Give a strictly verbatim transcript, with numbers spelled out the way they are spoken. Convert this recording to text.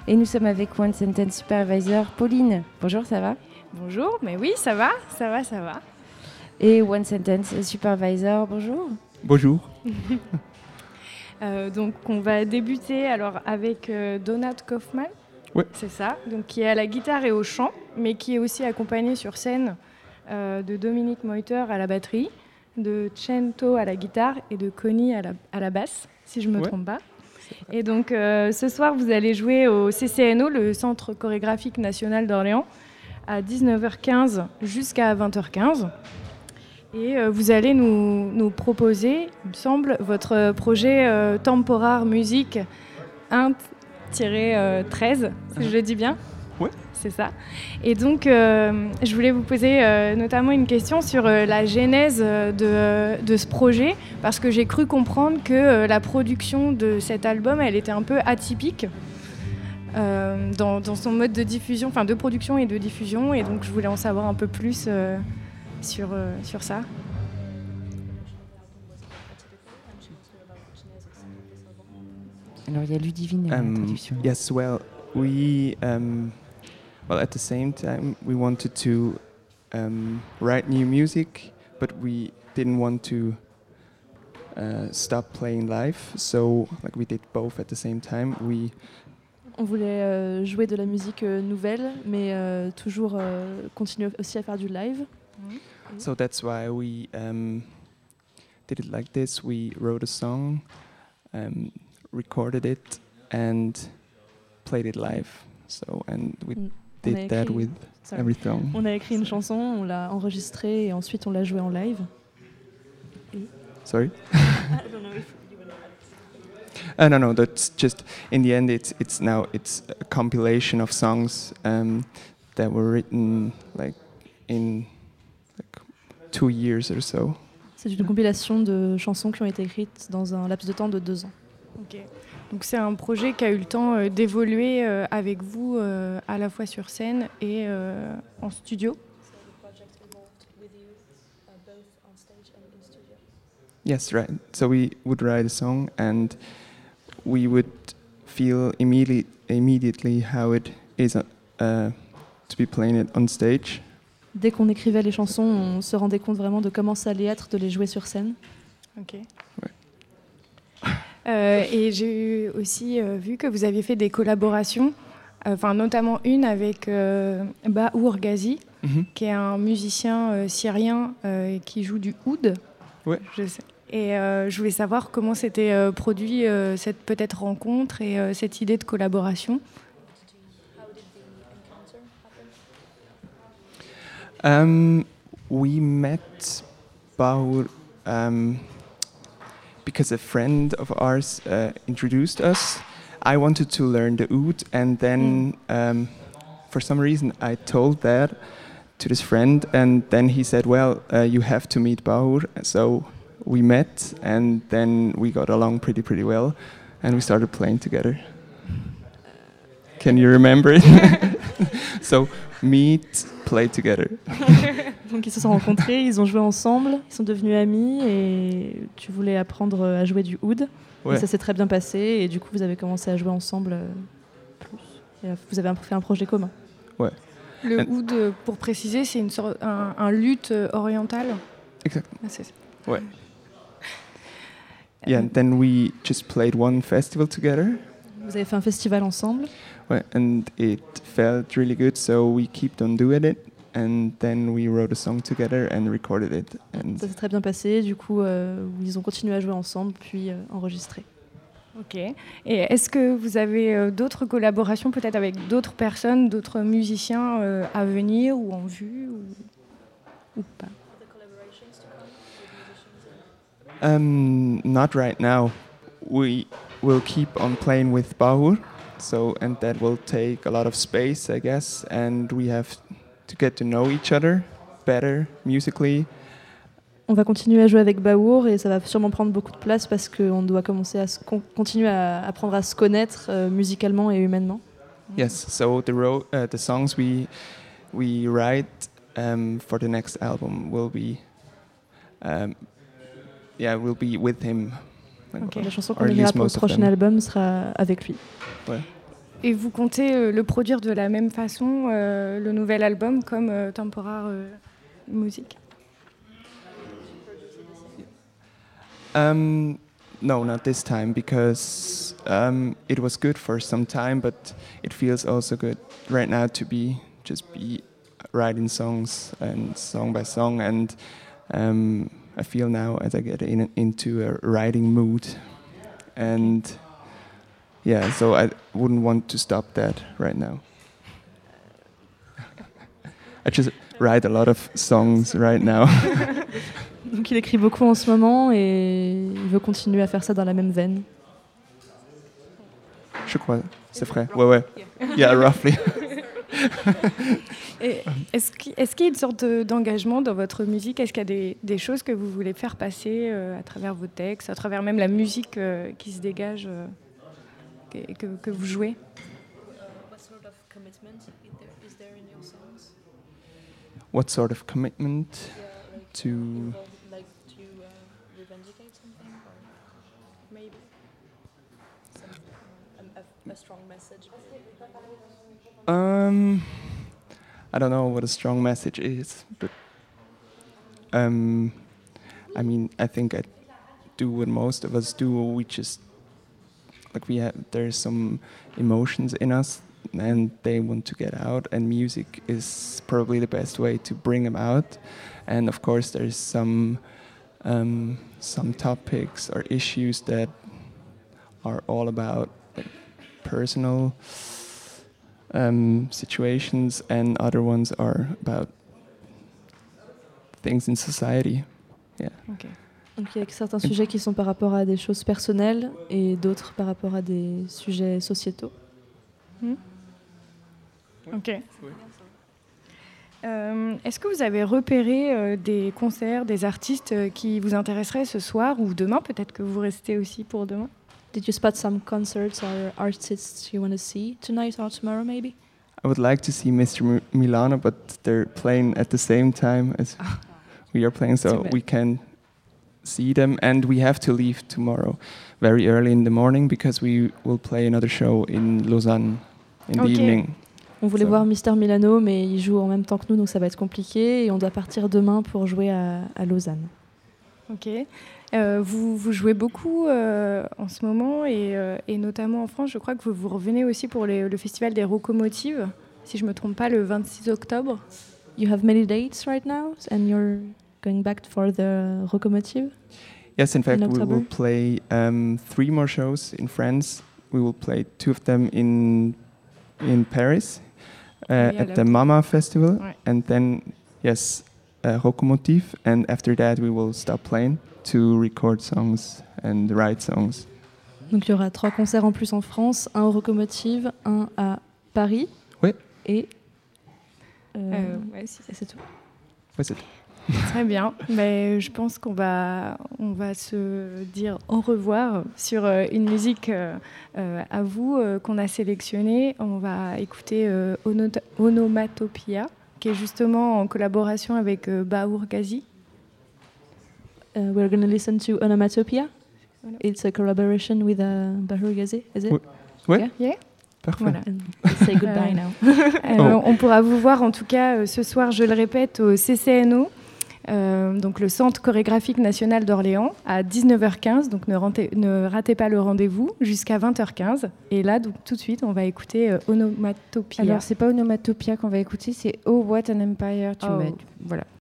Et nous sommes avec One Sentence Supervisor, Pauline. Bonjour, ça va? Bonjour, mais oui, ça va, ça va, ça va. Et One Sentence Supervisor, bonjour. Bonjour. euh, donc on va débuter alors avec euh, Donat Kaufman. Ouais. C'est ça, donc qui est à la guitare et au chant, mais qui est aussi accompagné sur scène euh, de Dominique Meuter à la batterie, de Cento à la guitare et de Connie à la, à la basse, si je ne me Ouais. trompe pas. Et donc euh, ce soir, vous allez jouer au C C N O, le Centre chorégraphique national d'Orléans, à dix-neuf heures quinze jusqu'à vingt heures quinze. Et euh, vous allez nous, nous proposer, il me semble, votre projet euh, Temporar Musique un treize, si je le dis bien. Ouais. C'est ça. Et donc, euh, je voulais vous poser euh, notamment une question sur euh, la genèse de, de ce projet, parce que j'ai cru comprendre que euh, la production de cet album, elle était un peu atypique euh, dans, dans son mode de diffusion, enfin de production et de diffusion, et donc je voulais en savoir un peu plus euh, sur, euh, sur ça. Alors il y a Ludivine à Um, l'introduction. yes, well, we, um, well, at the same time, we wanted to um, write new music, but we didn't want to uh, stop playing live. So, like, we did both at the same time. We On voulait euh, jouer de la musique euh, nouvelle, mais euh, toujours euh, continuer aussi à faire du live. So that's why we um, did it like this. We wrote a song, um, recorded it, and played it live. So, and we Mm. did On a that écrit- with Sorry. every song. On a écrit une chanson, on l'a enregistrée et ensuite on l'a jouée en live. Sorry? Uh, no, no, that's just, in the end, it's it's now, it's a compilation of songs um, that were written, like, in like two years or so. C'est une compilation de chansons qui ont été écrites dans un laps de temps de deux ans. Ok. Donc c'est un projet qui a eu le temps euh, d'évoluer euh, avec vous euh, à la fois sur scène et euh, en studio. Yes, right. So we would write a song and we would feel immediately immediately how it is uh, uh, to be playing it on stage. Dès qu'on écrivait les chansons, on se rendait compte vraiment de comment ça allait être de les jouer sur scène. Ok. Ouais. Euh, et j'ai eu aussi euh, vu que vous aviez fait des collaborations, enfin notamment une avec euh, Bahour Ghazi, Mhm. qui est un musicien euh, syrien euh, qui joue du oud. Ouais. Je sais. Et euh, je voulais savoir comment s'était euh, produit euh, cette peut-être rencontre et euh, cette idée de collaboration. Um, we met Bahur um, because a friend of ours uh, introduced us. I wanted to learn the oud, and then um, for some reason I told that to this friend, and then he said, "Well, uh, you have to meet Bahur." So we met, and then we got along pretty, pretty well, and we started playing together. Can you remember it? So meet, play together. Donc ils se sont rencontrés, ils ont joué ensemble, ils sont devenus amis et tu voulais apprendre à jouer du oud. Ouais. Et ça s'est très bien passé et du coup vous avez commencé à jouer ensemble euh, plus. Et vous avez un- fait un projet commun. Le And- oud, euh, pour préciser, c'est une sorte, un, un luth euh, oriental. Exactly. Ah, c'est ça. Ouais. Yeah, and then we just played one festival together. Vous avez fait un festival ensemble. Ouais, and it felt really good, so we kept on doing it. And then we wrote a song together and recorded it. And Ça s'est très bien passé. Du coup, euh, ils ont continué à jouer ensemble puis euh, enregistré. Ok. Et est-ce que vous avez euh, d'autres collaborations, peut-être avec d'autres personnes, d'autres musiciens euh, à venir ou en vue ou, ou pas? um, not right now. We will keep on playing with Bahur, so and that will take a lot of space, I guess. And we have to get to know each other better musically. On va continuer à jouer avec Bahour et ça va sûrement prendre beaucoup de place parce qu'on doit commencer à se con- continuer à apprendre à se connaître euh, musicalement et humainement. Yes. So the ro- uh, the songs we we write um, for the next album will be um, yeah will be with him. Ok. La chanson Or qu'on at écrira least pour le most of prochain them. album sera avec lui. Ouais. et vous comptez euh, le produire de la même façon, euh, le nouvel album, comme euh, Temporar euh, Music? Um, no, not this time, because um, it was good for some time, but it feels also good right now to be just be writing songs and song by song, and um, I feel now as I get in, into a writing mood, and yeah, so I wouldn't want to stop that right now. I just write a lot of songs right now. Donc il écrit beaucoup en ce moment et il veut continuer à faire ça dans la même veine. Je crois, c'est vrai. Ouais, ouais. Yeah, roughly. Et est-ce qu'il, est-ce qu'il y a une sorte de- d'engagement dans votre musique? Est-ce qu'il y a des, des choses que vous voulez faire passer euh, à travers vos textes, à travers même la musique euh, qui se dégage, euh, que, que, que vous jouez? What sort of commitment to... Um, I don't know what a strong message is, but um, I mean, I think I do what most of us do. We just like we have there's some emotions in us, and they want to get out, and music is probably the best way to bring them out. And of course, there's some um, some topics or issues that are all about like, personal um, situations, and other ones are about things in society. Yeah. Ok. Donc il y a certains sujets qui sont par rapport à des choses personnelles et d'autres par rapport à des sujets sociétaux. Ok. Euh, est-ce que vous avez repéré euh, des concerts, des artistes euh, qui vous intéresseraient ce soir ou demain? Peut-être que vous restez aussi pour demain. Did you spot some concerts or artists you want to see tonight or tomorrow maybe? I would like to see Mister M- Milano, but they're playing at the same time as we are playing, so Too bad. we can see them. And we have to leave tomorrow very early in the morning because we will play another show in Lausanne in Okay. the evening. On voulait So- voir Mister Milano, mais il joue en même temps que nous, donc ça va être compliqué. Et on doit partir demain pour jouer à, à Lausanne. Ok. Euh, vous, vous jouez beaucoup euh, en ce moment et, euh, et notamment en France. Je crois que vous, vous revenez aussi pour les- le festival des Rocomotives, si je ne me trompe pas, le vingt-six octobre. You have many dates right now, and you're going back for the Rocomotive. Yes, in fact, In we will October? play um, three more shows in France. We will play two of them in in Paris uh, Yeah, at the lovely. Mama Festival, Right. and then yes, uh, Rocomotive, and after that we will stop playing to record songs and write songs. Donc il y aura trois concerts en plus en France, un au Rocomotive, un à Paris. Oui. Et, euh, Euh, ouais, si, et c'est tout. Ouais, c'est- Très bien. Mais je pense qu'on va, on va se dire au revoir sur euh, une musique euh, euh, à vous euh, qu'on a sélectionnée. On va écouter euh, Ono- Onomatopia, qui est justement en collaboration avec euh, Baour Ghazi. Uh, we're going to listen to Onomatopia. Voilà. It's a collaboration with uh, Bahur Ghazi, is it? Oui. Ouais. Yeah. Yeah. Parfait. Voilà. And we say goodbye Euh, now. Euh, Oh. On pourra vous voir en tout cas euh, ce soir, je le répète, au C C N O, euh, donc le Centre chorégraphique national d'Orléans, à dix-neuf heures quinze. Donc ne, rentez- ne ratez pas le rendez-vous jusqu'à vingt heures quinze. Et là, donc, tout de suite, on va écouter euh, Onomatopia. Alors, c'est pas Onomatopia qu'on va écouter, c'est Oh What an Empire to Oh. Make. Voilà.